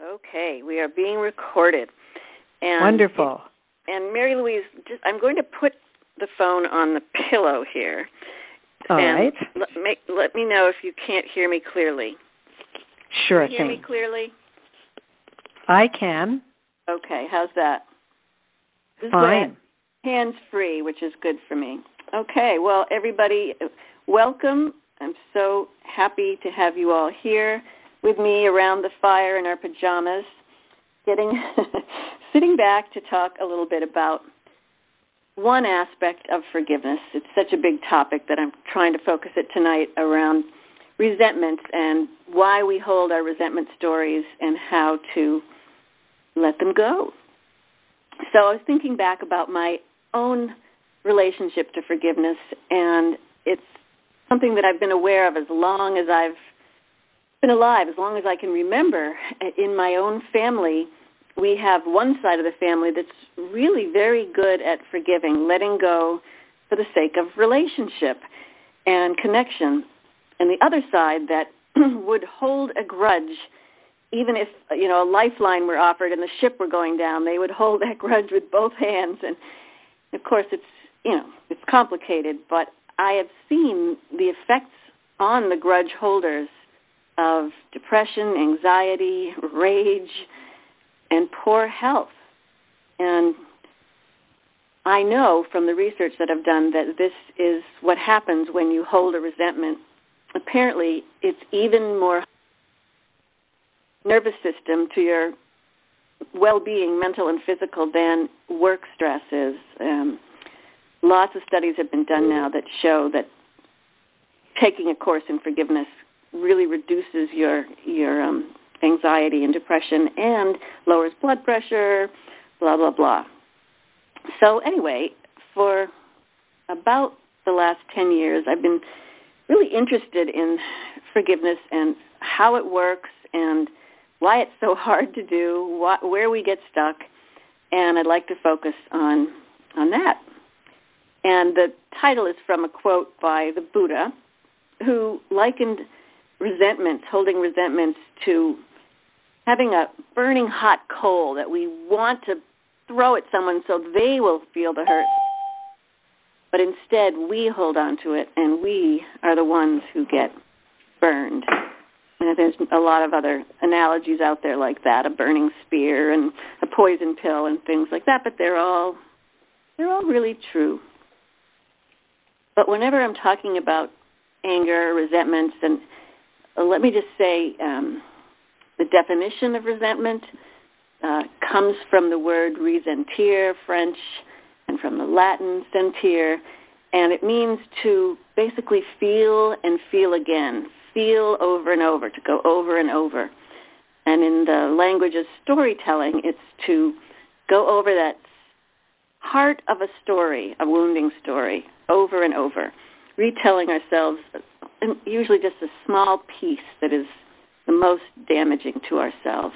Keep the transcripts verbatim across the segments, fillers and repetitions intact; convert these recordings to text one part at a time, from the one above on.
Okay, we are being recorded. And, Wonderful. And Mary Louise, just, I'm going to put the phone on the pillow here. All and right. Let, make, let me know if you can't hear me clearly. Sure Can you thing. hear me clearly? I can. Okay, how's that? Fine. Hands-free, which is good for me. Okay, well, everybody, welcome. I'm so happy to have you all here with me around the fire in our pajamas, getting sitting back to talk a little bit about one aspect of forgiveness. It's such a big topic that I'm trying to focus it tonight around resentment and why we hold our resentment stories and how to let them go. So I was thinking back about my own relationship to forgiveness, and it's something that I've been aware of as long as I've been alive, as long as I can remember. In my own family, we have one side of the family that's really very good at forgiving, letting go for the sake of relationship and connection, and the other side that would hold a grudge. Even if, you know, a lifeline were offered and the ship were going down, they would hold that grudge with both hands. And, of course, it's, you know, it's complicated, but I have seen the effects on the grudge holders of depression, anxiety, rage, and poor health. And I know from the research that I've done that this is what happens when you hold a resentment. Apparently, it's even more nervous system to your well-being, mental and physical, than work stress is. Um, lots of studies have been done now that show that taking a course in forgiveness really reduces your your um, anxiety and depression and lowers blood pressure, blah, blah, blah. So anyway, for about the last ten years, I've been really interested in forgiveness and how it works and why it's so hard to do, what, where we get stuck, and I'd like to focus on on that. And the title is from a quote by the Buddha, who likened resentment, holding resentments, to having a burning hot coal that we want to throw at someone so they will feel the hurt. But instead, we hold on to it, and we are the ones who get burned. And there's a lot of other analogies out there like that, a burning spear and a poison pill and things like that, but they're all they're all really true. But whenever I'm talking about anger, resentments, and uh, let me just say um, the definition of resentment uh, comes from the word ressentir, French, and from the Latin sentir, and it means to basically feel and feel again, feel over and over, to go over and over. And in the language of storytelling, it's to go over that heart of a story, a wounding story, over and over, retelling ourselves, and usually just a small piece that is the most damaging to ourselves.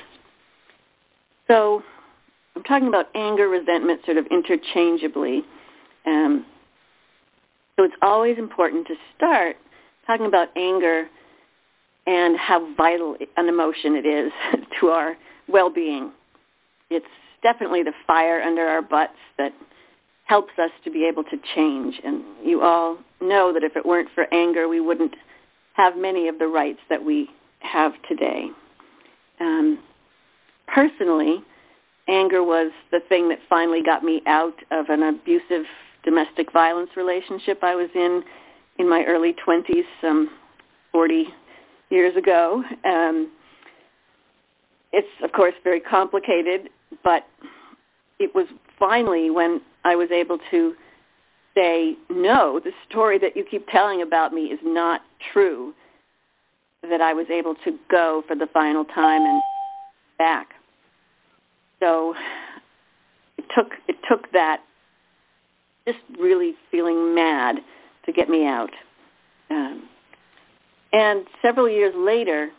So I'm talking about anger, resentment sort of interchangeably. Um, so it's always important to start talking about anger and how vital an emotion it is to our well-being. It's definitely the fire under our butts that helps us to be able to change. And you all know that if it weren't for anger, we wouldn't have many of the rights that we have today. Um, personally, anger was the thing that finally got me out of an abusive domestic violence relationship I was in in my early twenties, some forty years ago. Um, it's, of course, very complicated, but it was finally when I was able to say, no, the story that you keep telling about me is not true, that I was able to go for the final time and back. So it took it took that, just really feeling mad, to get me out. Um, and several years later,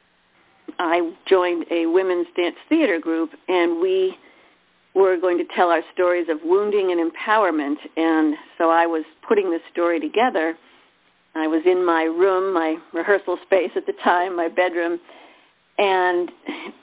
I joined a women's dance theater group, and we were going to tell our stories of wounding and empowerment. And so I was putting this story together. I was in my room, my rehearsal space at the time, my bedroom, and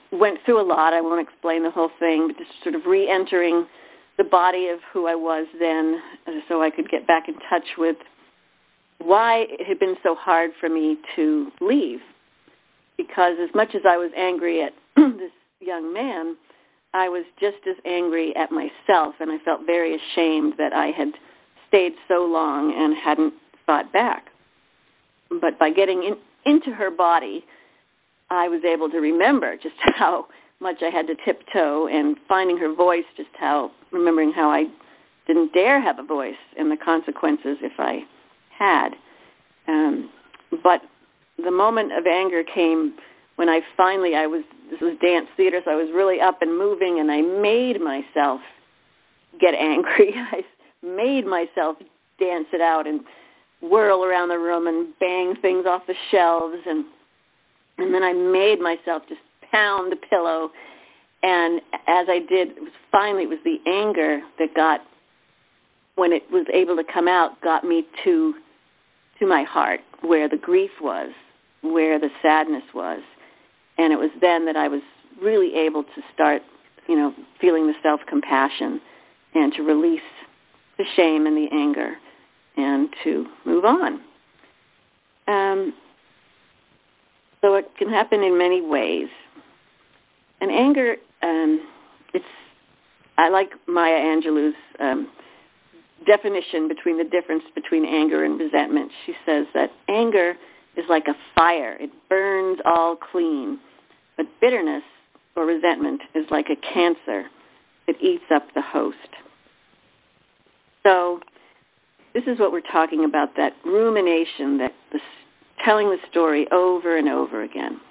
went through a lot. I won't explain the whole thing, but just sort of re-entering the body of who I was then so I could get back in touch with why it had been so hard for me to leave. Because as much as I was angry at this young man, I was just as angry at myself, and I felt very ashamed that I had stayed so long and hadn't fought back. But by getting in, into her body, I was able to remember just how much I had to tiptoe, and finding her voice, just how, remembering how I didn't dare have a voice and the consequences if I had. Um, but the moment of anger came when I finally, I was, this was dance theater, so I was really up and moving, and I made myself get angry. I made myself dance it out and whirl around the room and bang things off the shelves, and and then I made myself just pound the pillow. And as I did, it was finally, it was the anger that got, when it was able to come out, got me to to my heart, where the grief was, where the sadness was. And it was then that I was really able to start, you know, feeling the self-compassion and to release the shame and the anger and to move on. Um, so it can happen in many ways. And anger, um, it's, I like Maya Angelou's um, definition between the difference between anger and resentment. She says that anger is like a fire. It burns all clean. But bitterness or resentment is like a cancer. It eats up the host. So this is what we're talking about, that rumination, that the, telling the story over and over again.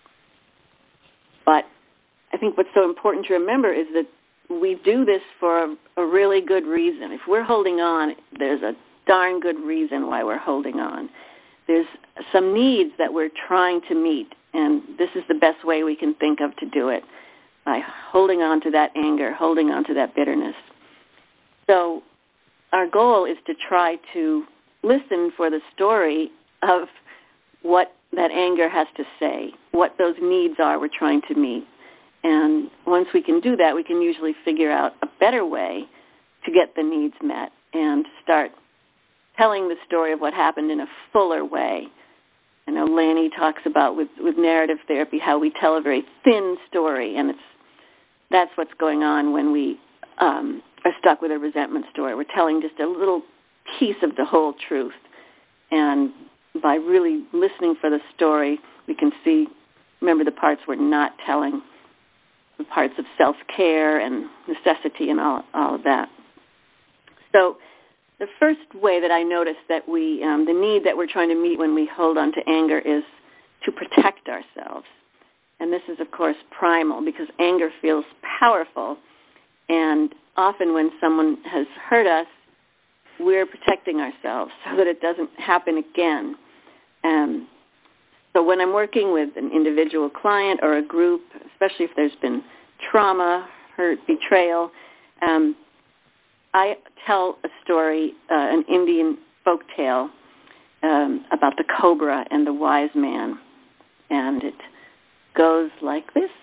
But I think what's so important to remember is that we do this for a, a really good reason. If we're holding on, there's a darn good reason why we're holding on. There's some needs that we're trying to meet, and this is the best way we can think of to do it, by holding on to that anger, holding on to that bitterness. So our goal is to try to listen for the story of what that anger has to say, what those needs are we're trying to meet. And once we can do that, we can usually figure out a better way to get the needs met and start telling the story of what happened in a fuller way. I know Lanny talks about with, with narrative therapy how we tell a very thin story, and it's that's what's going on when we um, are stuck with a resentment story. We're telling just a little piece of the whole truth. And by really listening for the story, we can see, remember the parts we're not telling, the parts of self-care and necessity and all, all of that. So the first way that I notice that we, um, the need that we're trying to meet when we hold on to anger is to protect ourselves. And this is, of course, primal, because anger feels powerful. And often when someone has hurt us, we're protecting ourselves so that it doesn't happen again. Um, so when I'm working with an individual client or a group, especially if there's been trauma, hurt, betrayal, um, I tell a story, uh, an Indian folk tale um, about the cobra and the wise man. And it goes like this.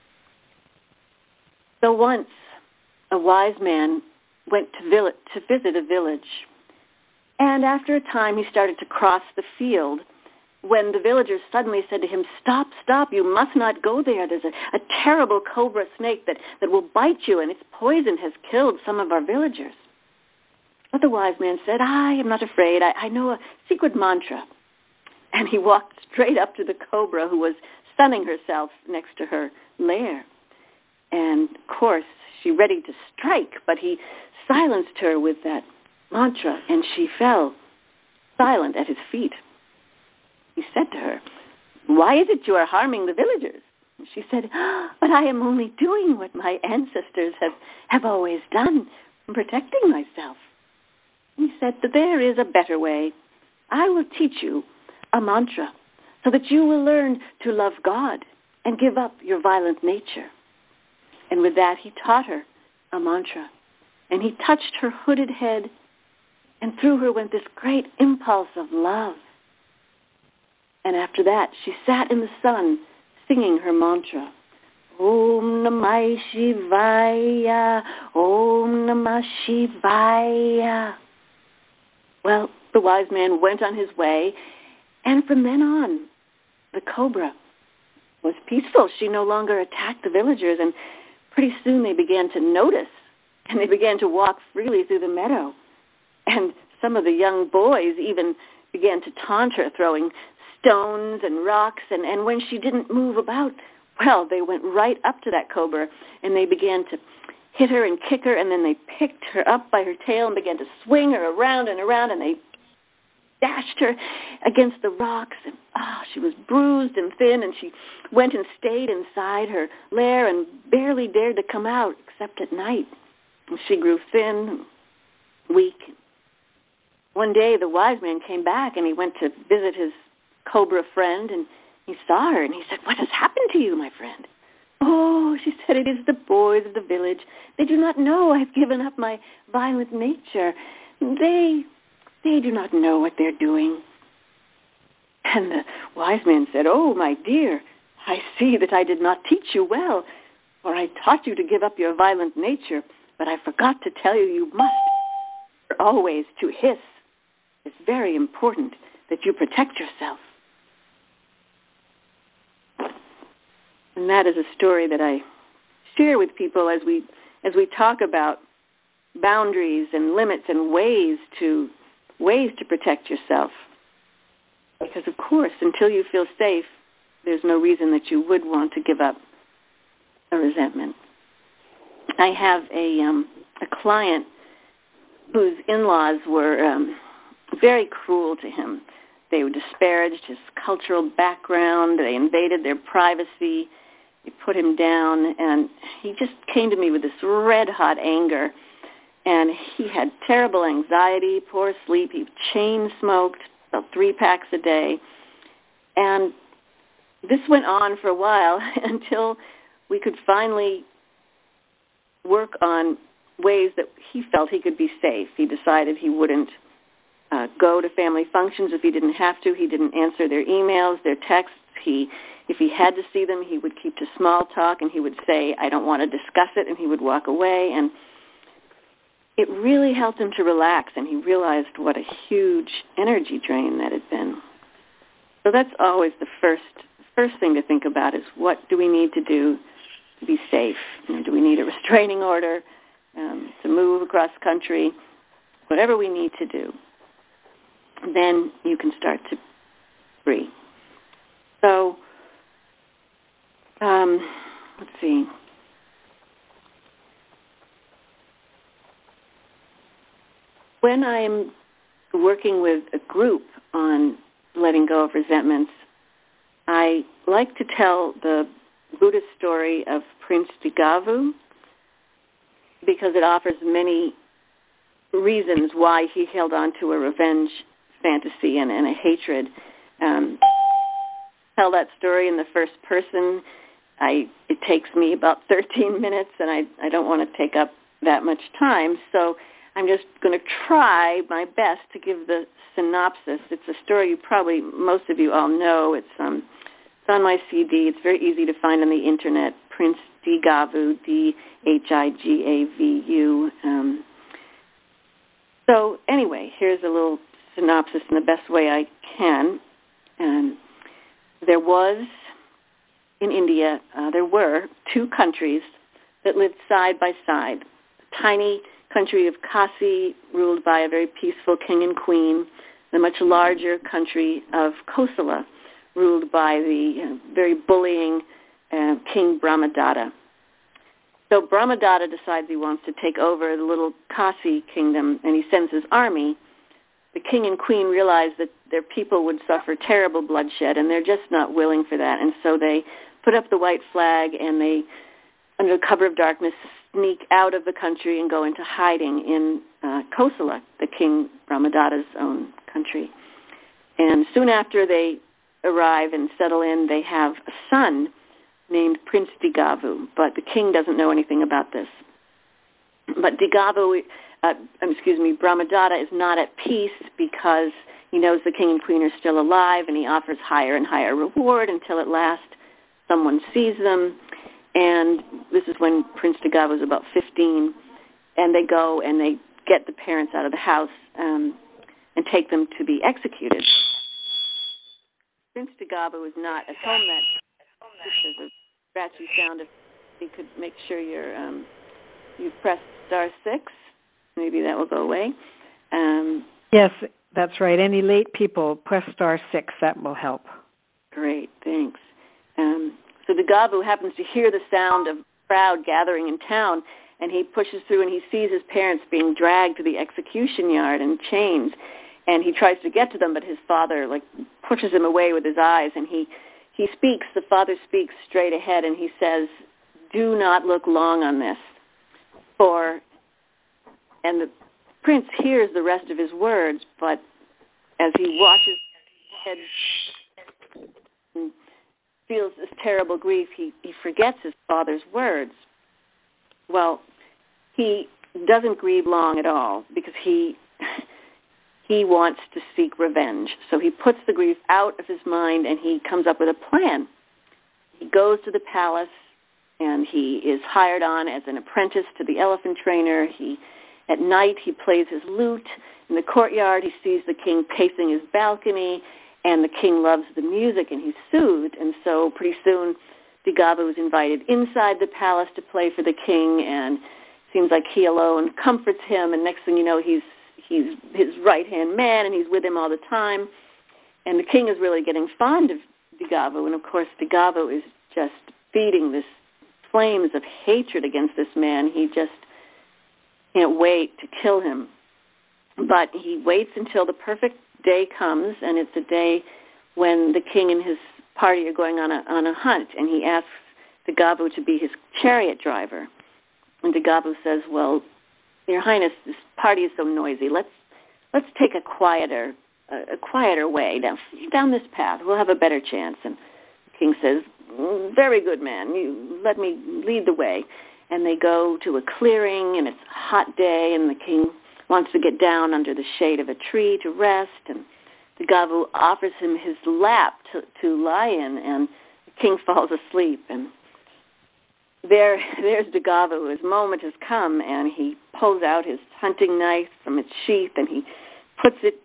So once a wise man went to, vill- to visit a village, and after a time he started to cross the field when the villagers suddenly said to him, "Stop, stop, you must not go there. There's a, a terrible cobra snake that, that will bite you, and its poison has killed some of our villagers." But the wise man said, "I am not afraid. I, I know a secret mantra." And he walked straight up to the cobra, who was sunning herself next to her lair. And, of course, she ready to strike, but he silenced her with that mantra, and she fell silent at his feet. He said to her, "Why is it you are harming the villagers?" And she said, "Oh, but I am only doing what my ancestors have, have always done, protecting myself." He said that there is a better way. I will teach you a mantra so that you will learn to love God and give up your violent nature. And with that, he taught her a mantra. And he touched her hooded head, and through her went this great impulse of love. And after that, she sat in the sun singing her mantra. Om Namah Shivaya, Om Namah Shivaya. Well, the wise man went on his way, and from then on, the cobra was peaceful. She no longer attacked the villagers, and pretty soon they began to notice, and they began to walk freely through the meadow. And some of the young boys even began to taunt her, throwing stones and rocks, and, and when she didn't move about, well, they went right up to that cobra, and they began to hit her and kick her, and then they picked her up by her tail and began to swing her around and around, and they dashed her against the rocks, and oh, she was bruised and thin, and she went and stayed inside her lair and barely dared to come out except at night. And she grew thin, weak. One day the wise man came back, and he went to visit his cobra friend, and he saw her, and he said, "What has happened to you, my friend?" "Oh," she said, "it is the boys of the village. They do not know I've given up my violent nature. They, they do not know what they're doing." And the wise man said, "Oh, my dear, I see that I did not teach you well, for I taught you to give up your violent nature, but I forgot to tell you you must always to hiss. It's very important that you protect yourself." And that is a story that I share with people as we as we talk about boundaries and limits and ways to ways to protect yourself. Because of course, until you feel safe, there's no reason that you would want to give up a resentment. I have a um, a client whose in-laws were um, very cruel to him. They disparaged his cultural background. They invaded their privacy. They put him down, and he just came to me with this red-hot anger. And he had terrible anxiety, poor sleep. He chain-smoked about three packs a day. And this went on for a while until we could finally work on ways that he felt he could be safe. He decided he wouldn't uh, go to family functions if he didn't have to. He didn't answer their emails, their texts. He, if he had to see them, he would keep to small talk, and he would say, "I don't want to discuss it," and he would walk away. And it really helped him to relax, and he realized what a huge energy drain that had been. So that's always the first first thing to think about is, what do we need to do to be safe? You know, do we need a restraining order um, to move across the country? Whatever we need to do, then you can start to free. So, um, let's see. When I'm working with a group on letting go of resentments, I like to tell the Buddhist story of Prince Digavu because it offers many reasons why he held on to a revenge fantasy and, and a hatred. Um, tell that story in the first person. I it takes me about thirteen minutes, and I, I don't want to take up that much time, so I'm just going to try my best to give the synopsis. It's a story you probably, most of you all know. It's um, it's on my C D. It's very easy to find on the internet. Prince Digavu, D H I G A V U. Um, so anyway, here's a little synopsis in the best way I can. Um, there was, in India, uh, there were two countries that lived side by side. A tiny country of Kasi, ruled by a very peaceful king and queen, the much larger country of Kosala, ruled by the you know, very bullying uh, King Brahmadatta. So Brahmadatta decides he wants to take over the little Kasi kingdom, and he sends his army. The king and queen realize that their people would suffer terrible bloodshed, and they're just not willing for that. And so they put up the white flag, and they, under the cover of darkness, sneak out of the country and go into hiding in uh, Kosala, the king Brahmadatta's own country. And soon after they arrive and settle in, they have a son named Prince Digavu, but the king doesn't know anything about this. But Digavu, uh, excuse me, Brahmadatta is not at peace because he knows the king and queen are still alive, and he offers higher and higher reward until at last someone sees them. and this is when Prince Dagobah was about fifteen, and they go and they get the parents out of the house um, and take them to be executed. Prince Dagobah was not at home that there's a scratchy sound. If you could make sure you're um, you press star six, maybe that will go away. Um, yes, that's right. Any late people, press star six. That will help. Great, thanks. Um, so Dagobah happens to hear the sound of a crowd gathering in town, and he pushes through and he sees his parents being dragged to the execution yard in chains. And he tries to get to them, but his father like pushes him away with his eyes. And he, he speaks, the father speaks straight ahead, and he says, "Do not look long on this, for," and the prince hears the rest of his words, but as he washes his head and feels this terrible grief, he, he forgets his father's words. Well, he doesn't grieve long at all, because he... He wants to seek revenge. So he puts the grief out of his mind, and he comes up with a plan. He goes to the palace, and he is hired on as an apprentice to the elephant trainer. He, at night, he plays his lute. In the courtyard, he sees the king pacing his balcony, and the king loves the music, and he's soothed. And so pretty soon, Dagobah was invited inside the palace to play for the king, and it seems like he alone comforts him, and next thing you know, he's He's his right-hand man, and he's with him all the time. And the king is really getting fond of Dagobah, and of course Dagobah is just feeding this flames of hatred against this man. He just can't wait to kill him. But he waits until the perfect day comes, and it's a day when the king and his party are going on a, on a hunt, and he asks Dagobah to be his chariot driver. And Dagobah says, "Well, Your Highness, this party is so noisy. Let's let's take a quieter a, a quieter way down down this path. We'll have a better chance." And the king says, "Very good, man. You let me lead the way." And they go to a clearing, and it's a hot day, and the king wants to get down under the shade of a tree to rest. And Dagobah offers him his lap to, to lie in, and the king falls asleep. And There, there's Dagobah. His moment has come, and he pulls out his hunting knife from its sheath, and he puts it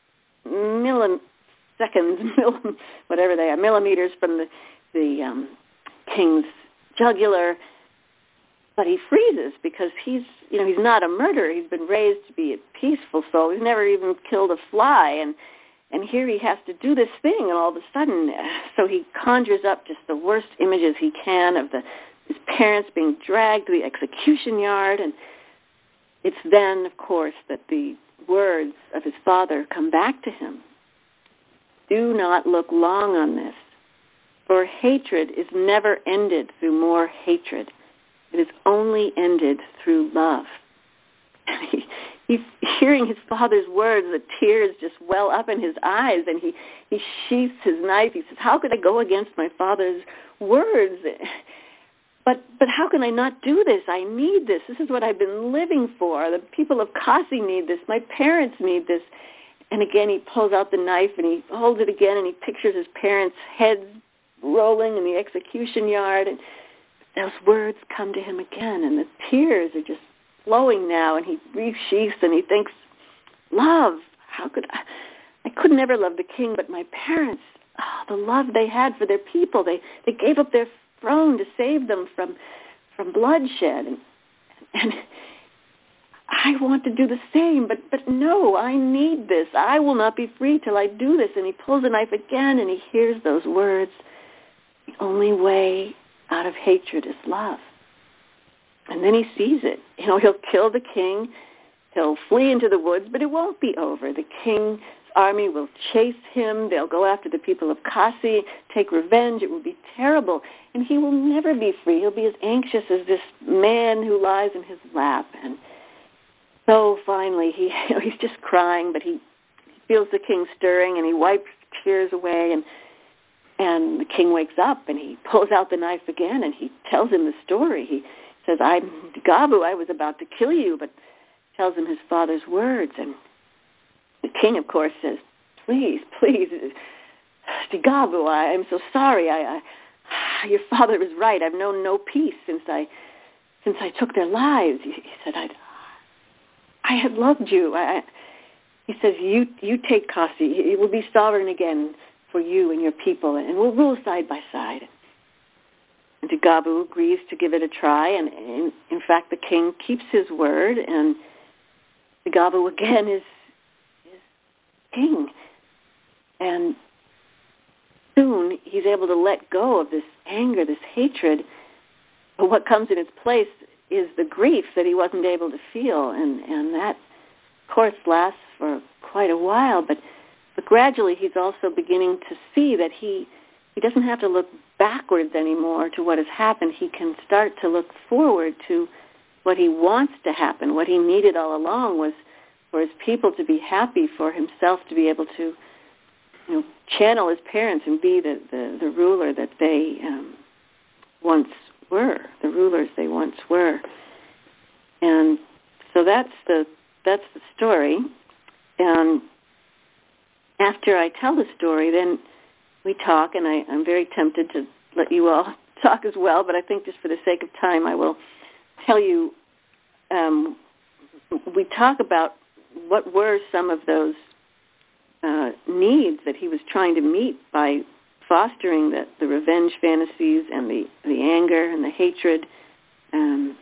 milliseconds, millim, whatever they are, millimeters from the the um, king's jugular. But he freezes because he's, you know, he's not a murderer. He's been raised to be a peaceful soul. He's never even killed a fly, and and here he has to do this thing, and all of a sudden, so he conjures up just the worst images he can of the his parents being dragged to the execution yard, and it's then, of course, that the words of his father come back to him. "Do not look long on this, for hatred is never ended through more hatred. It is only ended through love." He, he's hearing his father's words, the tears just well up in his eyes, and he, he sheaths his knife. He says, "How could I go against my father's words? But but how can I not do this? I need this. This is what I've been living for. The people of Kasi need this. My parents need this." And again, he pulls out the knife, and he holds it again, and he pictures his parents' heads rolling in the execution yard. And those words come to him again, and the tears are just flowing now. And he resheaths, and he thinks, love. How could I? I could never love the king, but my parents, oh, the love they had for their people. They they gave up their throne to save them from from bloodshed, and, and I want to do the same, but but no, I need this. I will not be free till I do this. And he pulls the knife again, and he hears those words: "The only way out of hatred is love." And then he sees it. You know, he'll kill the king, he'll flee into the woods, but it won't be over. The king's army will chase him. They'll go after the people of Kasi, take revenge. It will be terrible. And he will never be free. He'll be as anxious as this man who lies in his lap. And so finally, he you know, he's just crying, but he feels the king stirring, and he wipes tears away. And and the king wakes up, and he pulls out the knife again, and he tells him the story. He says, "I'm Dagobah. I was about to kill you," but tells him his father's words. And the king, of course, says, "Please, please, Dagobah, I'm so sorry. I, I your father was right. I've known no peace since I since I took their lives. He, he said, I I have loved you. I, he says, you you take Kasi. It will be sovereign again for you and your people, and we'll rule side by side. And Dagabu agrees to give it a try, and in, in fact, the king keeps his word, and Dagabu again is, is king. And soon he's able to let go of this anger, this hatred, but what comes in its place is the grief that he wasn't able to feel, and, and that, of course, lasts for quite a while, but, but gradually he's also beginning to see that he, he doesn't have to look backwards anymore to what has happened. He can start to look forward to what he wants to happen. What he needed all along was for his people to be happy, for himself to be able to, you know, channel his parents and be the, the, the ruler that they um, once were, the rulers they once were. And so that's the that's the story. And after I tell the story, then we talk, and I, I'm very tempted to let you all talk as well, but I think just for the sake of time, I will tell you, um, we talk about what were some of those uh, needs that he was trying to meet by fostering the, the revenge fantasies and the, the anger and the hatred. Um,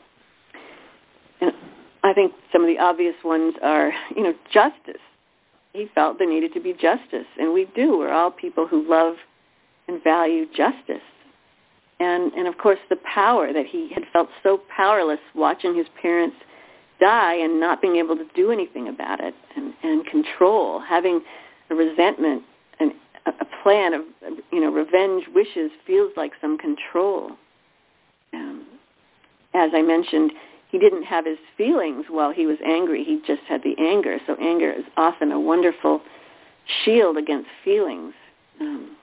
and I think some of the obvious ones are, you know, justice. He felt there needed to be justice, and we do. We're all people who love and value justice. And, and of course, the power that he had felt so powerless watching his parents die and not being able to do anything about it, and, and control, having a resentment and a plan of, you know, revenge wishes feels like some control. Um, as I mentioned, he didn't have his feelings while he was angry. He just had the anger. So anger is often a wonderful shield against feelings. Um,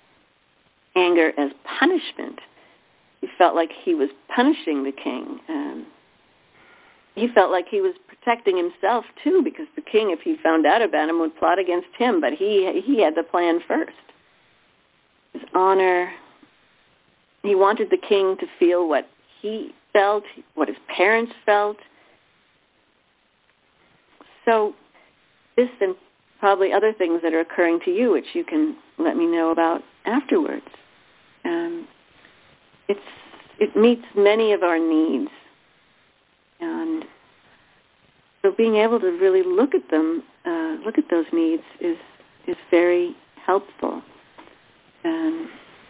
anger as punishment. He felt like he was punishing the king. Um, he felt like he was protecting himself, too, because the king, if he found out about him, would plot against him. But he he had the plan first. His honor. He wanted the king to feel what he felt, what his parents felt. So this and probably other things that are occurring to you, which you can let me know about afterwards. Um, it's it meets many of our needs. And so being able to really look at them, uh, look at those needs is is very helpful. And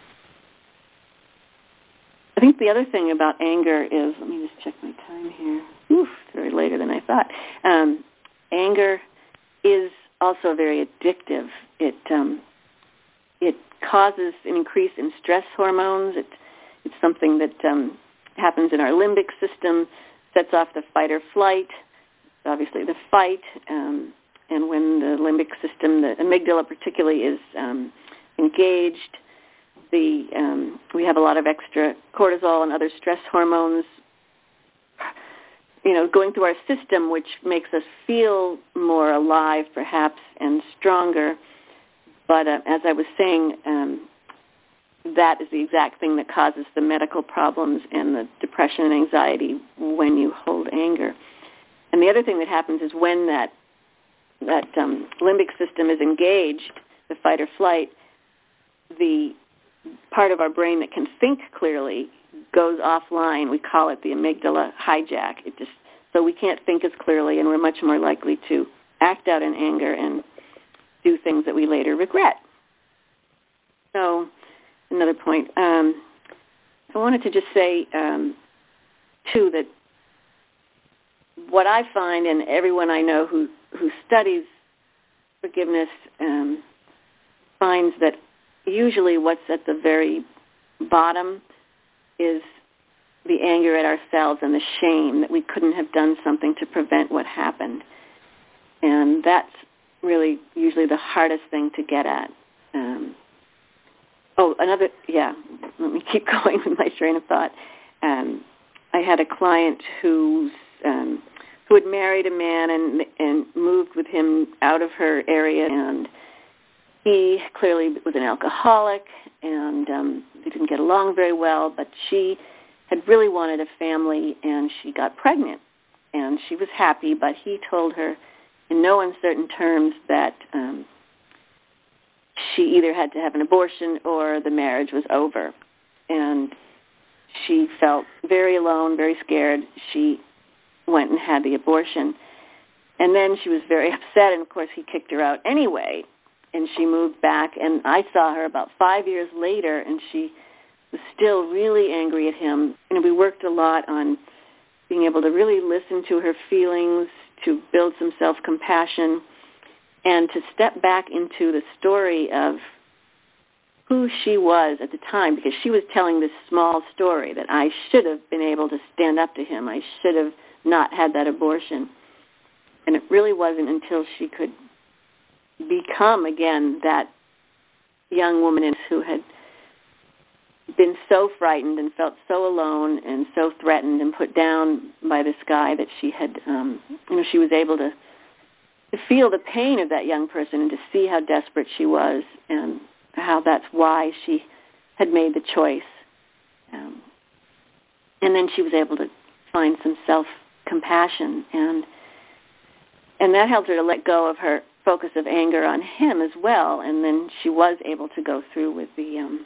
I think the other thing about anger is, let me just check my time here. Oof, it's very later than I thought. Um, anger is also very addictive. It um, it causes an increase in stress hormones. It, it's something that um, happens in our limbic system, sets off the fight or flight, obviously the fight, um, and when the limbic system, the amygdala particularly, is um, engaged, the um, we have a lot of extra cortisol and other stress hormones, you know, going through our system, which makes us feel more alive, perhaps, and stronger. But uh, as I was saying, um, that is the exact thing that causes the medical problems and the depression and anxiety when you hold anger. And the other thing that happens is when that that um, limbic system is engaged, the fight or flight, the part of our brain that can think clearly goes offline. We call it the amygdala hijack. It just so we can't think as clearly, and we're much more likely to act out in anger and do things that we later regret. So another point. Um, I wanted to just say, um, too, that what I find, and everyone I know who, who studies forgiveness um, finds that usually what's at the very bottom is the anger at ourselves and the shame that we couldn't have done something to prevent what happened. And that's really usually the hardest thing to get at. Um, oh, another, yeah, let me keep going with my train of thought. Um, I had a client who's, um, who had married a man and, and moved with him out of her area, and he clearly was an alcoholic, and um, they didn't get along very well, but she had really wanted a family, and she got pregnant, and she was happy, but he told her in no uncertain terms that um, she either had to have an abortion or the marriage was over. And she felt very alone, very scared. She went and had the abortion. And then she was very upset, and, of course, he kicked her out anyway. And she moved back, and I saw her about five years later, and she was still really angry at him. And we worked a lot on being able to really listen to her feelings, to build some self-compassion, and to step back into the story of who she was at the time, because she was telling this small story that I should have been able to stand up to him. I should have not had that abortion. And it really wasn't until she could become, again, that young woman who had been so frightened and felt so alone and so threatened and put down by this guy that she had, um, you know, she was able to, to feel the pain of that young person and to see how desperate she was and how that's why she had made the choice. Um, and then she was able to find some self-compassion, and and that helped her to let go of her focus of anger on him as well, and then she was able to go through with the um,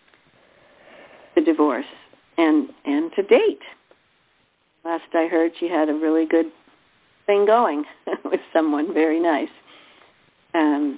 the divorce and, and to date. Last I heard, she had a really good thing going with someone very nice. Um,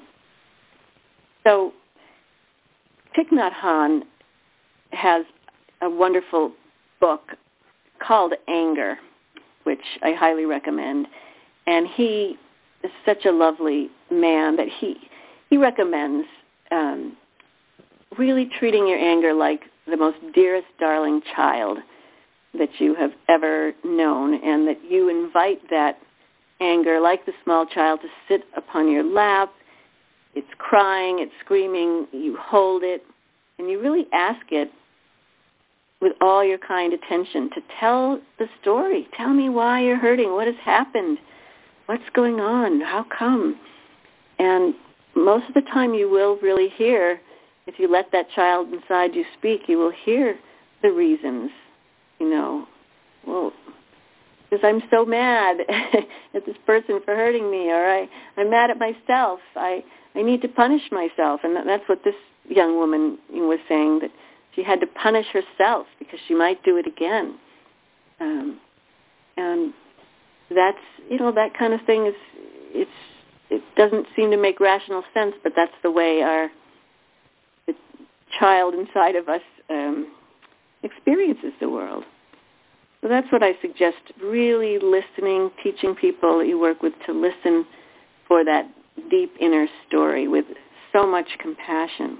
so Thich Nhat Hanh has a wonderful book called Anger, which I highly recommend. And he is such a lovely man that he he recommends um, really treating your anger like the most dearest, darling child that you have ever known, and that you invite that anger, like the small child, to sit upon your lap. It's crying, it's screaming, you hold it, and you really ask it with all your kind attention to tell the story. Tell me why you're hurting, what has happened, what's going on, how come? And most of the time you will really hear, if you let that child inside you speak, you will hear the reasons, you know. Well, because I'm so mad at this person for hurting me, or I, I'm mad at myself. I, I need to punish myself. And that's what this young woman was saying, that she had to punish herself because she might do it again. Um, and that's, you know, that kind of thing is, it's, it doesn't seem to make rational sense, but that's the way our the child inside of us um, experiences the world. So that's what I suggest, really listening, teaching people that you work with to listen for that deep inner story with so much compassion.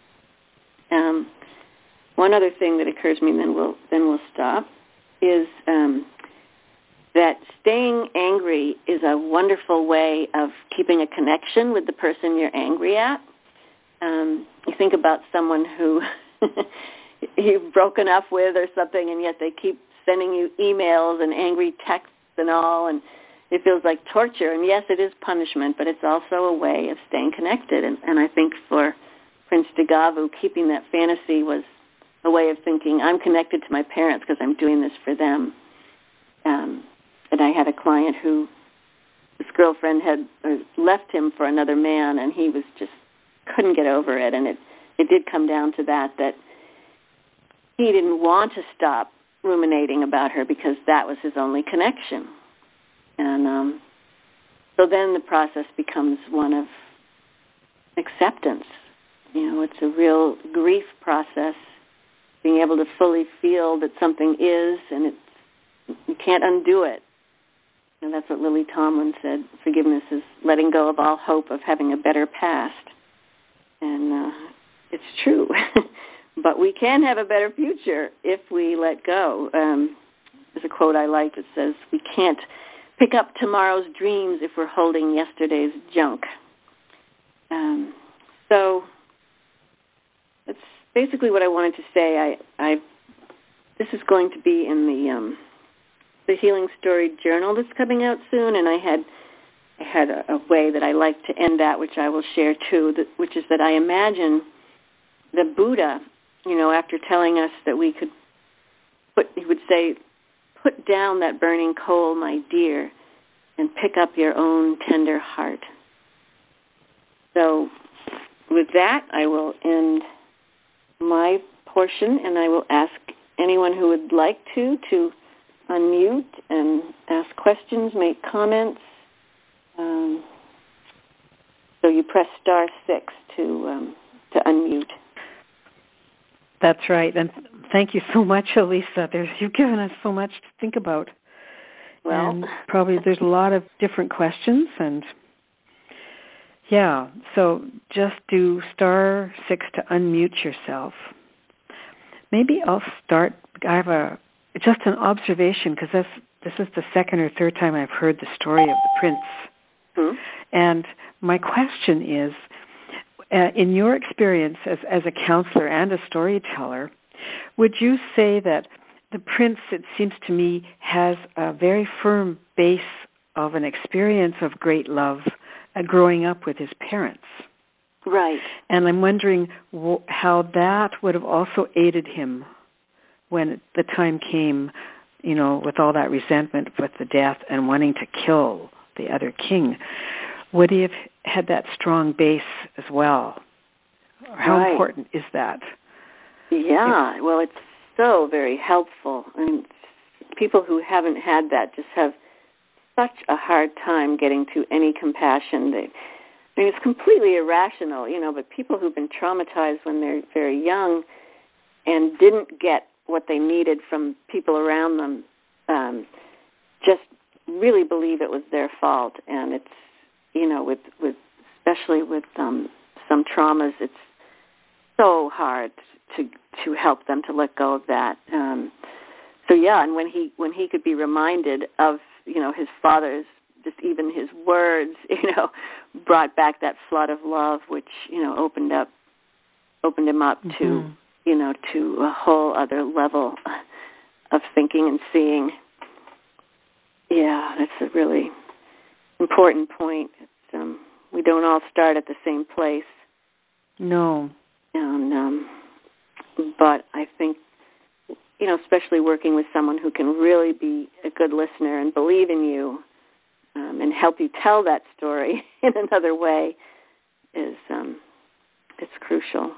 Um, one other thing that occurs to me, and then we'll, then we'll stop, is um, that staying angry is a wonderful way of keeping a connection with the person you're angry at. Um, you think about someone who you've broken up with or something, and yet they keep sending you emails and angry texts and all, and it feels like torture. And yes, it is punishment, but it's also a way of staying connected. And, and I think for Prince Degavu, keeping that fantasy was a way of thinking, I'm connected to my parents because I'm doing this for them. Um, and I had a client who, his girlfriend had left him for another man, and he was just couldn't get over it. And it, it did come down to that, that he didn't want to stop ruminating about her because that was his only connection. And um, so then the process becomes one of acceptance. You know, it's a real grief process, being able to fully feel that something is, and it's, you can't undo it. And that's what Lily Tomlin said. Forgiveness is letting go of all hope of having a better past. And uh, it's true. But we can have a better future if we let go. Um, there's a quote I like that says, we can't pick up tomorrow's dreams if we're holding yesterday's junk. Um, so that's basically what I wanted to say. I, I this is going to be in the um, the Healing Story Journal that's coming out soon, and I had I had a, a way that I like to end that, which I will share too, that, which is that I imagine the Buddha, you know, after telling us that we could put, he would say, put down that burning coal, my dear, and pick up your own tender heart. So with that, I will end my portion, and I will ask anyone who would like to to unmute and ask questions, make comments. Um, so you press star six to um, to unmute. That's right, and thank you so much, Elisa. There's, you've given us so much to think about. Well, and probably there's a lot of different questions, and yeah, so just do star six to unmute yourself. Maybe I'll start. I have a just an observation, because this this is the second or third time I've heard the story of the prince. Hmm? And my question is, uh, in your experience as, as a counselor and a storyteller, would you say that the prince, it seems to me, has a very firm base of an experience of great love uh, growing up with his parents? Right. And I'm wondering w- how that would have also aided him when the time came, you know, with all that resentment with the death and wanting to kill the other king. Would he have had that strong base as well? How right. important is that? Yeah, well, it's so very helpful. I mean, people who haven't had that just have such a hard time getting to any compassion. They, I mean, it's completely irrational, you know, but people who've been traumatized when they're very young and didn't get what they needed from people around them um, just really believe it was their fault. And it's, you know, with, with especially with um, some traumas, it's so hard to to help them to let go of that. Um, so yeah, and when he when he could be reminded of, you know, his father's, just even his words, you know, brought back that flood of love, which, you know, opened up opened him up mm-hmm. to, you know, to a whole other level of thinking and seeing. Yeah, that's a really important point. It's, um, we don't all start at the same place. No. And, um, but I think, you know, especially working with someone who can really be a good listener and believe in you um, and help you tell that story in another way is um, it's crucial.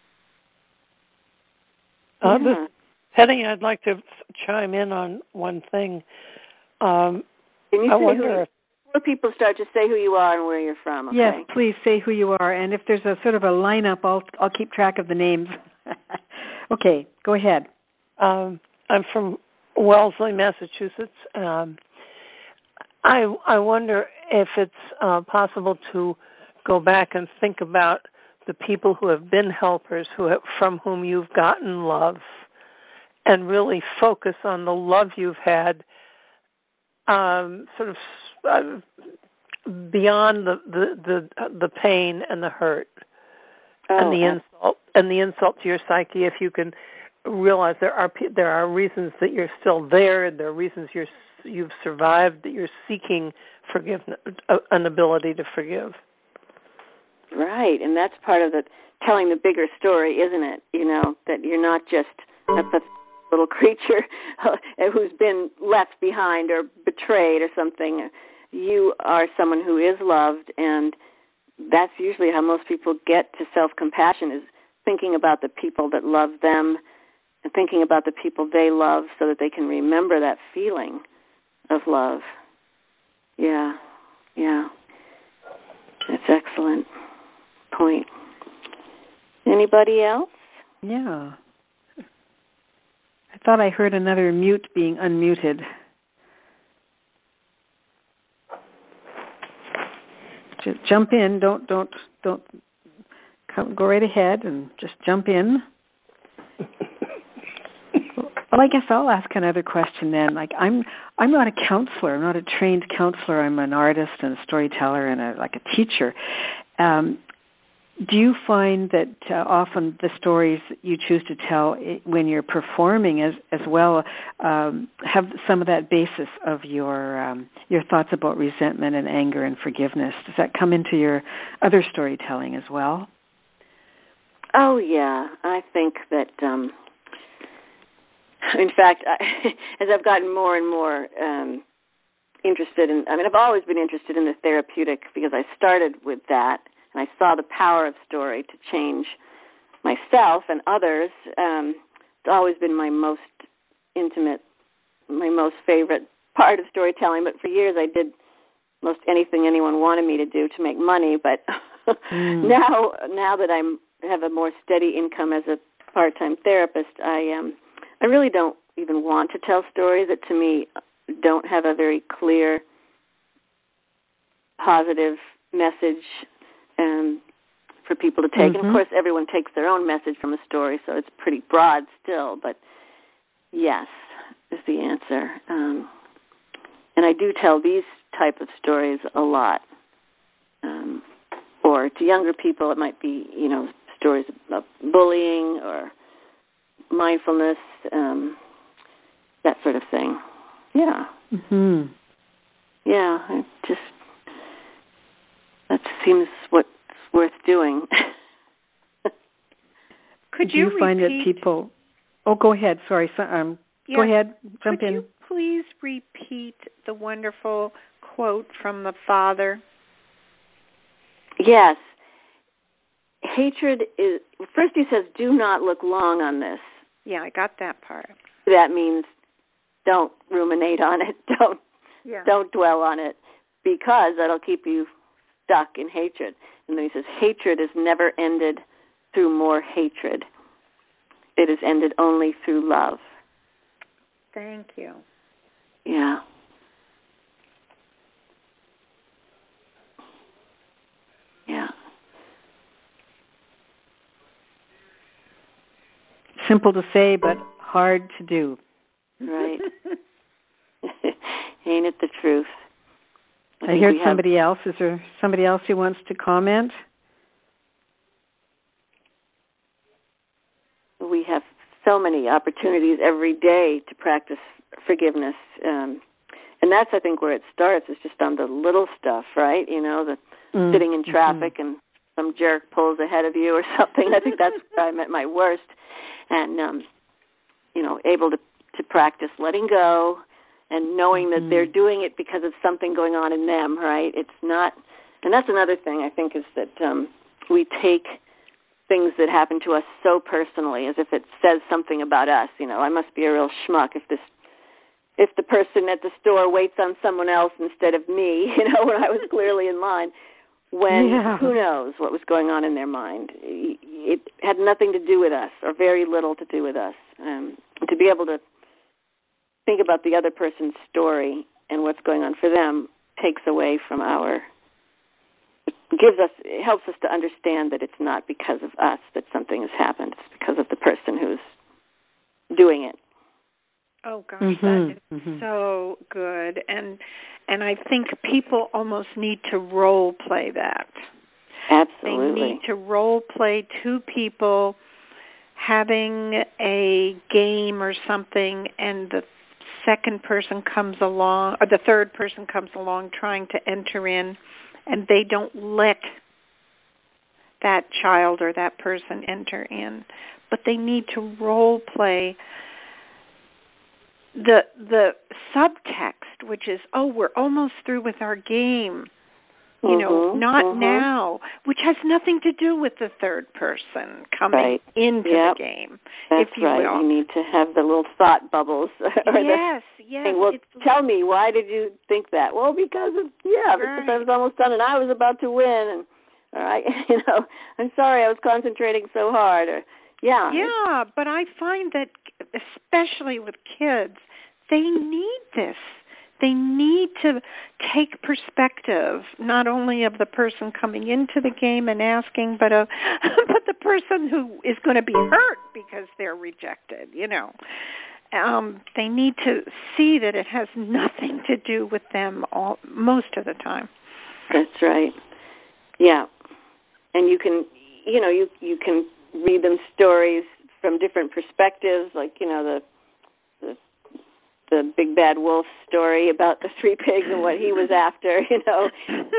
Uh, yeah. this, Penny, I'd like to chime in on one thing. Um, Can you I say wonder who, if before people start, just say who you are and where you're from, okay? Yes, please say who you are, and if there's a sort of a lineup, I'll I'll keep track of the names. Okay, go ahead. Um, I'm from Wellesley, Massachusetts. Um, I I wonder if it's uh, possible to go back and think about the people who have been helpers, who have, from whom you've gotten love, and really focus on the love you've had, um, sort of uh, beyond the, the the the pain and the hurt oh, and the uh, insult and the insult to your psyche. If you can realize there are there are reasons that you're still there, and there are reasons you're you've survived, that you're seeking forgiveness, an ability to forgive. Right, and that's part of the telling the bigger story, isn't it? You know, that you're not just a little creature who's been left behind or betrayed or something. You are someone who is loved, and that's usually how most people get to self-compassion, is thinking about the people that love them and thinking about the people they love so that they can remember that feeling of love. Yeah, yeah. That's excellent point. Anybody else? Yeah. I thought I heard another mute being unmuted. Just jump in. Don't don't don't come, go right ahead and just jump in. Well, I guess I'll ask another question then. Like, I'm I'm not a counselor. I'm not a trained counselor. I'm an artist and a storyteller and a, like a teacher. Um, do you find that uh, often the stories that you choose to tell when you're performing as as well um, have some of that basis of your um, your thoughts about resentment and anger and forgiveness? Does that come into your other storytelling as well? Oh, yeah. I think that, um, in fact, I, as I've gotten more and more um, interested in, I mean, I've always been interested in the therapeutic because I started with that, and I saw the power of story to change myself and others. Um, it's always been my most intimate, my most favorite part of storytelling, but for years I did most anything anyone wanted me to do to make money, but mm. now now that I'm have a more steady income as a part-time therapist, I um I really don't even want to tell stories that to me don't have a very clear positive message um, for people to take. Mm-hmm. And of course, everyone takes their own message from a story, so it's pretty broad still, but yes is the answer. Um, and I do tell these type of stories a lot. Um, or to younger people, it might be, you know, stories about bullying or mindfulness, um, that sort of thing. Yeah. Mm-hmm. Yeah, I just, that seems what's worth doing. Could you, you find repeat? that people, oh, go ahead, sorry, so, um, yeah. go ahead, jump Could in. Could you please repeat the wonderful quote from the Father? Yes. Hatred is, first he says, do not look long on this. Yeah, I got that part. That means don't ruminate on it. Don't yeah. don't dwell on it, because that'll keep you stuck in hatred. And then he says, hatred is never ended through more hatred. It is ended only through love. Thank you. Yeah. Yeah. Simple to say, but hard to do. Right. Ain't it the truth? I, I hear somebody have... else. Is there somebody else who wants to comment? We have so many opportunities every day to practice forgiveness. Um, and that's, I think, where it starts, is just on the little stuff, right? You know, the mm, sitting in traffic mm-hmm. and some jerk pulls ahead of you or something. I think that's where I'm at my worst. And, um, you know, able to, to practice letting go and knowing that mm-hmm. they're doing it because of something going on in them, right? It's not, and that's another thing I think, is that um, we take things that happen to us so personally, as if it says something about us. You know, I must be a real schmuck if this, if the person at the store waits on someone else instead of me, you know, when I was clearly in line. When yeah. who knows what was going on in their mind. It had nothing to do with us, or very little to do with us. Um, to be able to think about the other person's story and what's going on for them takes away from our, gives us, it helps us to understand that it's not because of us that something has happened. It's because of the person who's doing it. Oh gosh, mm-hmm. that is mm-hmm. so good, and and I think people almost need to role play that. Absolutely, they need to role play two people having a game or something, and the second person comes along, or the third person comes along, trying to enter in, and they don't let that child or that person enter in, but they need to role play the the subtext, which is, oh, we're almost through with our game, you mm-hmm, know, not mm-hmm. now, which has nothing to do with the third person coming right. into yep. the game, That's if you right. will. You need to have the little thought bubbles. or yes, the yes. thing. Well, it's, tell me, why did you think that? Well, because of, yeah, right. because I was almost done and I was about to win. And, all right, you know, I'm sorry I was concentrating so hard. Or, yeah. Yeah, but I find that, especially with kids, they need this. They need to take perspective, not only of the person coming into the game and asking, but of, but the person who is going to be hurt because they're rejected, you know. Um, they need to see that it has nothing to do with them all, most of the time. That's right. Yeah. And you can you know, you you can read them stories from different perspectives, like, you know, the the, the Big Bad Wolf story about the three pigs and what he was after, you know,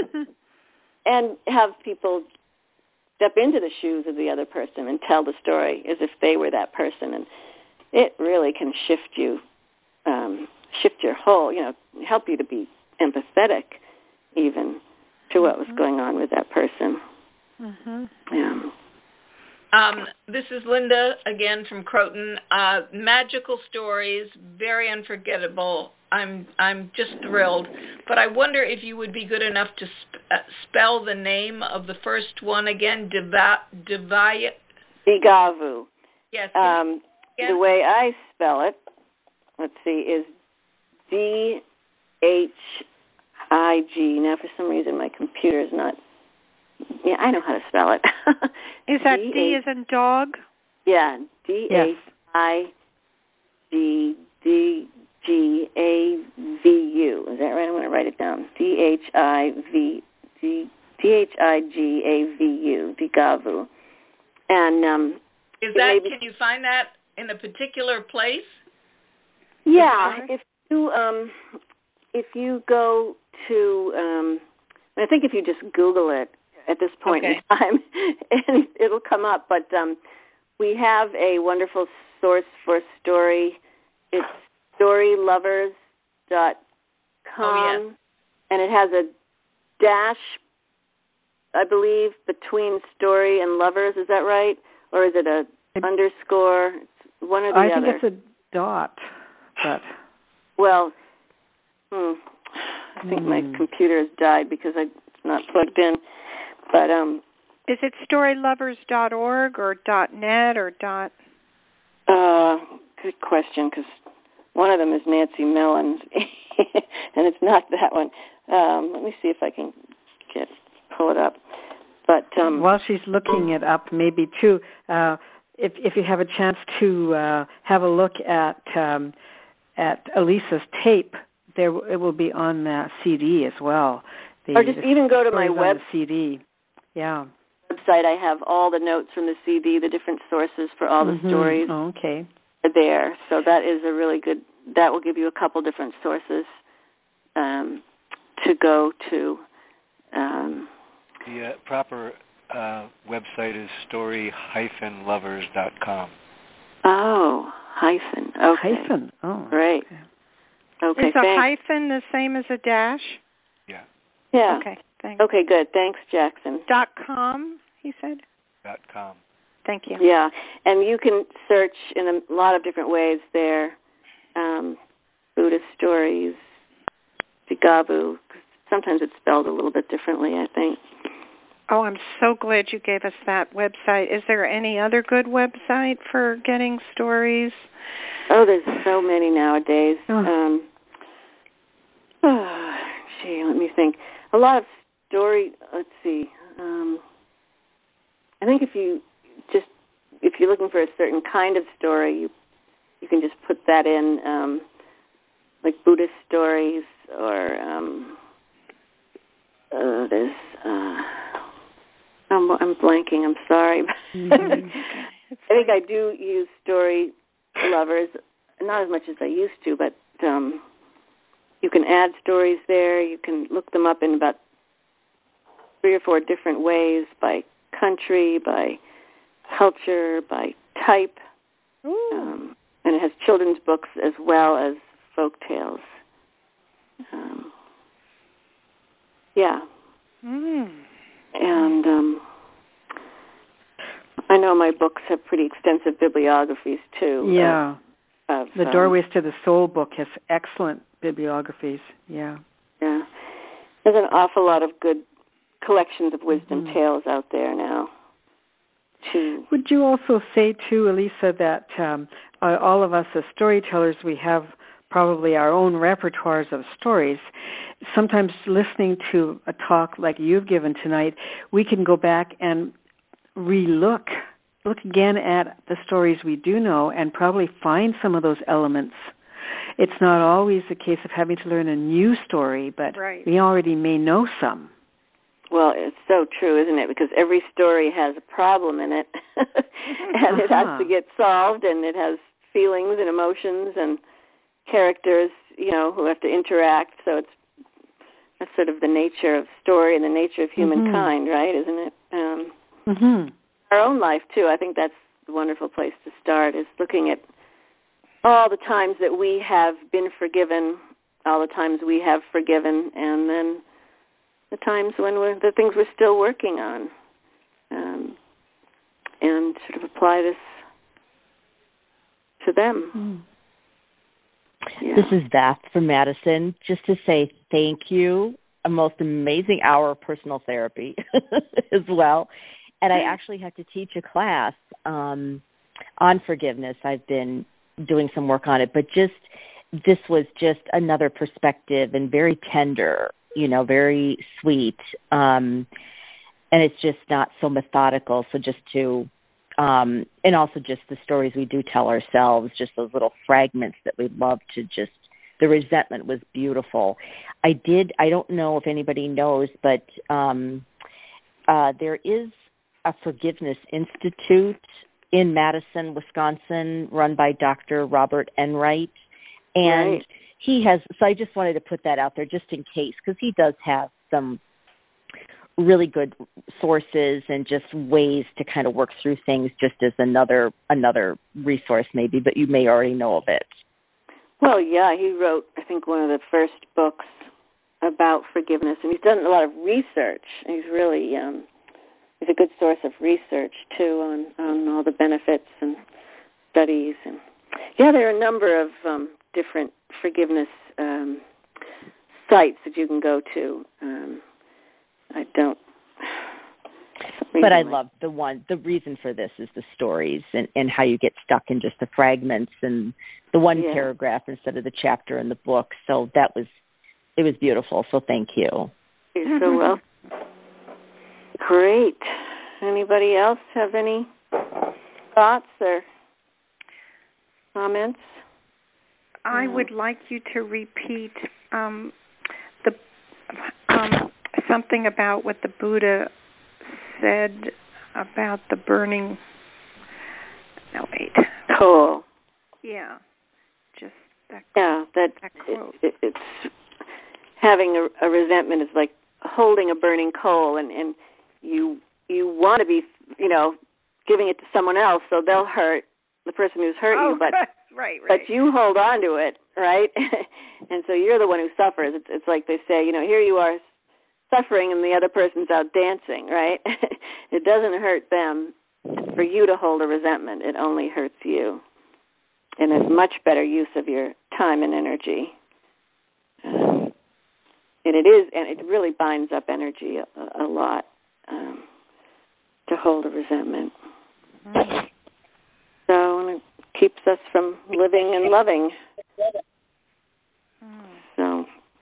and have people step into the shoes of the other person and tell the story as if they were that person. And it really can shift you, um, shift your whole, you know, help you to be empathetic even to what was going on with that person. Mm-hmm. Yeah. Um, this is Linda again from Croton. Uh, magical stories, very unforgettable. I'm I'm just thrilled. But I wonder if you would be good enough to sp- uh, spell the name of the first one again. Deva Devaya. Digavu. Yes. Um, yes. The way I spell it, let's see, is D H I G. Now, for some reason, my computer is not. Yeah, I know how to spell it. Is that D, D as in dog? Yeah, D H I G D G A V U. Is that right? I'm going to write it down. D H I V D D H I G A V U. Digavu. And um, is that? Maybe, can you find that in a particular place? Yeah, if you um, if you go to, um, I think if you just Google it at this point okay. in time, and it'll come up. But um, we have a wonderful source for story. It's story lovers dot com, oh, yes. and it has a dash, I believe, between story and lovers. Is that right? Or is it a it, underscore? It's one or the I other. I think it's a dot. But well, hmm, I think mm. my computer has died because I, it's not plugged in. But um, is it story lovers dot org or .net or dot? Uh, good question, because one of them is Nancy Mellon's, and it's not that one. Um, let me see if I can get pull it up. But um, while she's looking it up, maybe too, uh, if if you have a chance to uh, have a look at um, at Elisa's tape, there it will be on the C D as well. The, or just even go to my web C D. Yeah. Website. I have all the notes from the C D, the different sources for all the mm-hmm. stories. Oh, okay. Are there, so that is a really good. That will give you a couple different sources um, to go to. Um, the uh, proper uh, website is story dash lovers dot com. Oh, hyphen. Okay. Hyphen. Oh, great. Okay. Okay. Is a hyphen the same as a dash? Yeah. Yeah. Okay. Thanks. Okay. Good. Thanks, Jackson. Dot com. He said. Dot com. Thank you. Yeah, and you can search in a lot of different ways there. Um, Buddhist stories, Digavu. Sometimes it's spelled a little bit differently, I think. Oh, I'm so glad you gave us that website. Is there any other good website for getting stories? Oh, there's so many nowadays. Oh. Um, oh, gee, let me think. A lot of story, let's see. Um, I think if you just, if you're looking for a certain kind of story, you you can just put that in, um, like Buddhist stories or um, uh, there's, uh, I'm, I'm blanking, I'm sorry. Mm-hmm. I think I do use story lovers, not as much as I used to, but um, you can add stories there. You can look them up in about three or four different ways, by country, by culture, by type. Um, and it has children's books as well as folk tales. Um, yeah. Mm. And um, I know my books have pretty extensive bibliographies, too. Yeah. Of, of, the um, Doorways to the Soul book has excellent bibliographies. Yeah. Yeah. There's an awful lot of good collections of wisdom mm-hmm. tales out there now. Too. Would you also say, too, Elisa, that um, uh, all of us as storytellers, we have probably our own repertoires of stories. Sometimes listening to a talk like you've given tonight, we can go back and re-look, look again at the stories we do know and probably find some of those elements. It's not always the case of having to learn a new story, but right. we already may know some. Well, it's so true, isn't it? Because every story has a problem in it, and it has to get solved, and it has feelings and emotions and characters, you know, who have to interact. So it's that's sort of the nature of story and the nature of humankind, mm-hmm. right? Isn't it? Um, mm-hmm. Our own life too. I think that's a wonderful place to start. Is looking at all the times that we have been forgiven, all the times we have forgiven, and then the times when we're, the things we're still working on, um, and sort of apply this to them. Mm. Yeah. This is Beth from Madison. Just to say thank you. A most amazing hour of personal therapy as well. And I actually have to teach a class um, on forgiveness. I've been doing some work on it, but just this was just another perspective and very tender, you know, very sweet. Um, and it's just not so methodical. So just to, um, and also just the stories we do tell ourselves, just those little fragments that we love to just, the resentment was beautiful. I did, I don't know if anybody knows, but um, uh, there is a Forgiveness Institute in Madison, Wisconsin, run by Doctor Robert Enright. And right. he has, so I just wanted to put that out there just in case, because he does have some really good sources and just ways to kind of work through things, just as another another resource maybe, but you may already know of it. Well, yeah, he wrote, I think, one of the first books about forgiveness, and he's done a lot of research. He's really, um, he's a good source of research, too, on, on all the benefits and studies. And yeah, there are a number of um, different forgiveness um, sites that you can go to. Um, I don't. But I love the one, the reason for this is the stories and, and how you get stuck in just the fragments and the one yeah. paragraph instead of the chapter in the book. So that was, it was beautiful. So thank you. You're so welcome. Great. Anybody else have any thoughts or comments? I mm. would like you to repeat um, the um, something about what the Buddha said about the burning. No, wait. Cool. Yeah, just that. Yeah, that, that quote. It, it, it's having a, a resentment is like holding a burning coal, and, and you you want to be, you know, giving it to someone else so they'll hurt the person who's hurt oh, you, but right, right. but you hold on to it, right? And so you're the one who suffers. It's, it's like they say, you know, here you are suffering and the other person's out dancing, right? It doesn't hurt them. It's for you to hold a resentment. It only hurts you. And it's much better use of your time and energy. Um, and it is, and it really binds up energy a, a lot um, to hold a resentment. Mm. So and it keeps us from living and loving. Mm. So,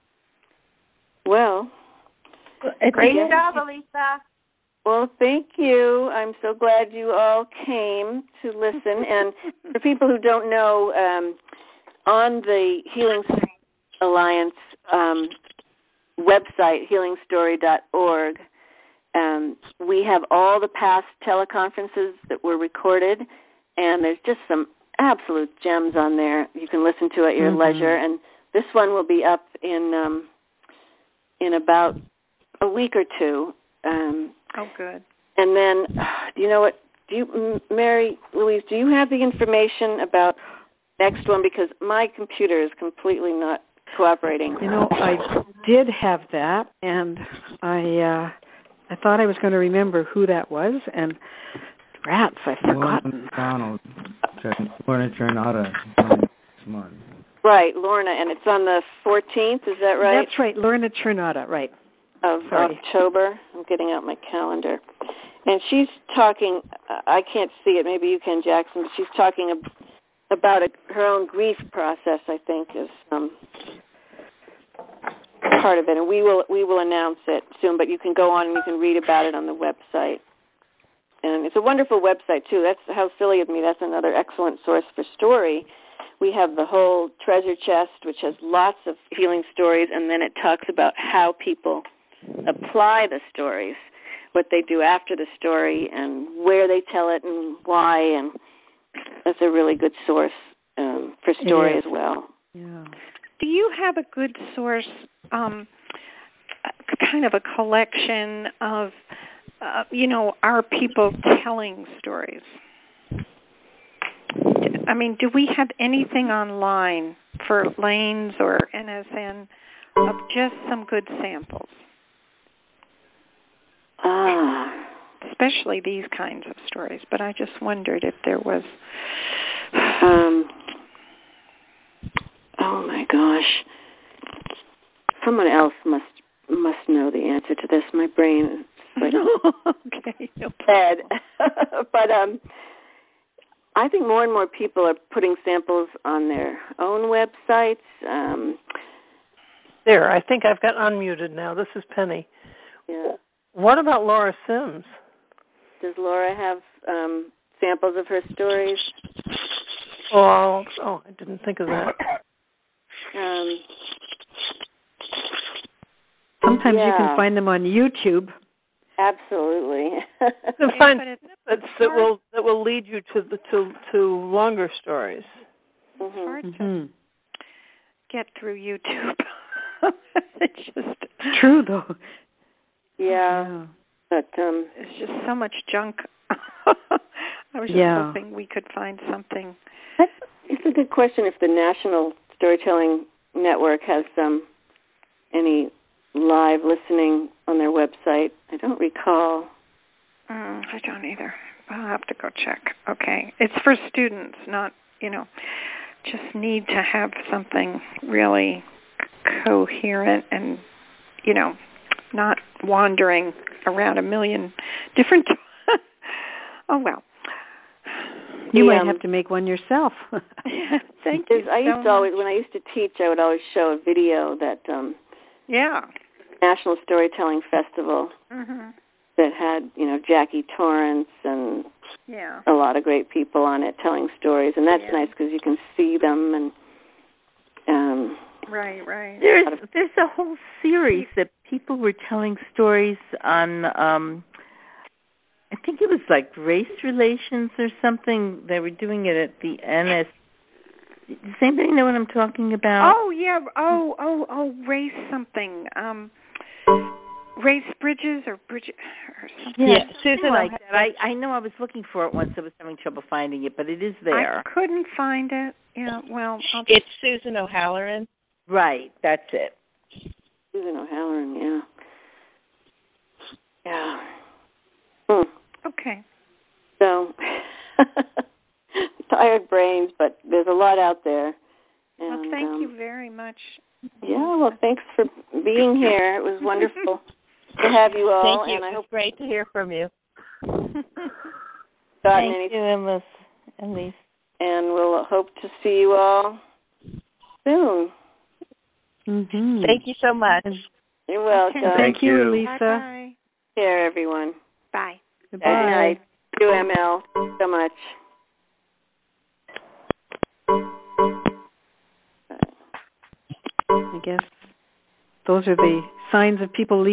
well. Great job, Elisa. Well, thank you. I'm so glad you all came to listen. And for people who don't know, um, on the Healing Alliance um, website, healing story dot org, um, we have all the past teleconferences that were recorded, and there's just some absolute gems on there you can listen to at your mm-hmm. leisure. And this one will be up in um, in about a week or two. Um, oh, good. And then, do you know what? Do you, Mary Louise? Do you have the information about next one? Because my computer is completely not cooperating. You know, I did have that, and I uh, I thought I was going to remember who that was, and rats, I've forgotten. Donald, Lorna Trinata next month. Right, Lorna, and it's on the fourteenth. Is that right? That's right, Lorna Trinata, right. Of Sorry. October. I'm getting out my calendar. And she's talking, I can't see it, maybe you can, Jackson, but she's talking about a, her own grief process, I think, is um, part of it. And we will we will announce it soon, but you can go on and you can read about it on the website. And it's a wonderful website, too. That's how silly of me. That's another excellent source for story. We have the whole treasure chest, which has lots of healing stories, and then it talks about how people apply the stories, what they do after the story, and where they tell it and why, and that's a really good source um, for story as well. Yeah. Do you have a good source, um, kind of a collection of, uh, you know, our people telling stories? I mean, do we have anything online for Lanes or N S N of just some good samples? Ah. Especially these kinds of stories, but I just wondered if there was... Um, oh, my gosh. Someone else must must know the answer to this. My brain is like okay, no dead. But um, I think more and more people are putting samples on their own websites. Um, there, I think I've got unmuted now. This is Penny. Yeah. What about Laura Sims? Does Laura have um, samples of her stories? Oh, oh, I didn't think of that. Um, Sometimes yeah. you can find them on YouTube. Absolutely. You can find snippets that will that will lead you to the to to longer stories. It's hard to Mm-hmm. get through YouTube. It's just true, though. Yeah, yeah. but um, it's just so much junk. I was just yeah. hoping we could find something. It's a good question if the National Storytelling Network has um, any live listening on their website. I don't recall. Mm, I don't either. I'll have to go check. Okay. It's for students, not, you know, just need to have something really coherent and, you know, not wandering around a million different... Oh, well. You the, might um, have to make one yourself. Thank you. I used so to always, much. when I used to teach, I would always show a video that um, Yeah. National Storytelling Festival Mhm. that had, you know, Jackie Torrance and Yeah. a lot of great people on it telling stories, and that's Yeah. nice because you can see them and. Um, Right, right. There's there's a whole series that people were telling stories on. Um, I think it was like race relations or something. They were doing it at the N S. Does anybody know what I'm talking about? Oh yeah. Oh oh oh. Race something. Um, Race Bridges or Bridget or something. Yeah, Susan, like that. I I know I was looking for it once. I was having trouble finding it, but it is there. I couldn't find it. Yeah. Well, I'll just... It's Susan O'Halloran. Right. That's it. Susan O'Halloran, yeah. Yeah. Hmm. Okay. So, tired brains, but there's a lot out there. And, Well, thank um, you very much. Yeah, well, thanks for being here. It was wonderful to have you all. Thank you. And I it was hope great to hear from you. gotten Thank any, you, Emma. Elise. and we'll hope to see you all soon. Mm-hmm. Thank you so much. You're welcome. Thank, Thank you, you. Lisa. Bye. Take care, everyone. Bye. Goodbye. Good night. Thank you, M L, so much. I guess those are the signs of people leaving.